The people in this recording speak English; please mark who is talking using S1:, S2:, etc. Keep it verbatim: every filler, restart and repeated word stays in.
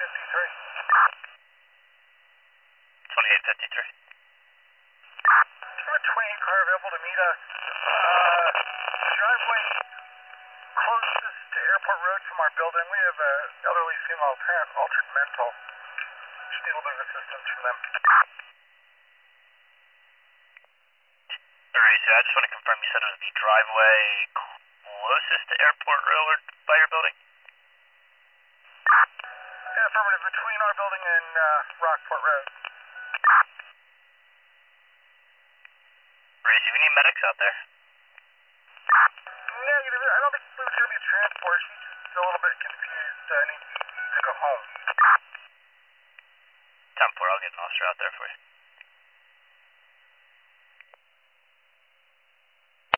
S1: fifty-three.
S2: twenty-eight fifty-three.
S1: Do you have a twenty-eight car available to meet us? Uh, driveway closest to Airport Road from our building. We have an elderly female parent, altered mental. Just need a little bit of assistance from them.
S2: Alright, so I just want to confirm you said it was the driveway closest to Airport Road by your building?
S1: Yeah, affirmative, between our building and uh, Rockport Road.
S2: Alright, do you need medics out there?
S1: Negative. I don't think it was going to be a transport. She's a little bit confused. I need to go home.
S2: ten four, I'll get an officer out there for you.